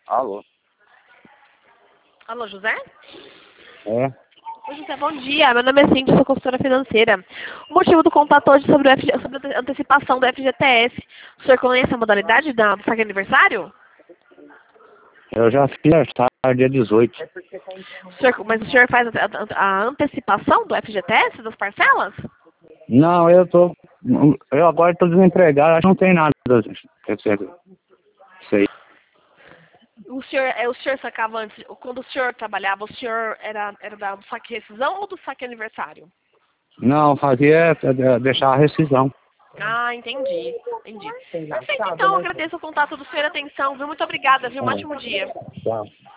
Alô? Alô, José? É? Oi, José, bom dia. Meu nome é Cindy, sou consultora financeira. O motivo do contato hoje sobre, sobre a antecipação do FGTS. O senhor conhece a modalidade do saque aniversário? Eu já fiz aniversário dia 18. Mas o senhor faz a antecipação do FGTS, das parcelas? Não, eu agora estou desempregado, acho que não tem nada. Sei. O senhor sacava antes, quando o senhor trabalhava, o senhor era do saque rescisão ou do saque aniversário? Não, deixar a rescisão. Ah, entendi. Perfeito, então, agradeço o contato do senhor e a atenção, viu? Muito obrigada, viu? Um ótimo dia. Tchau.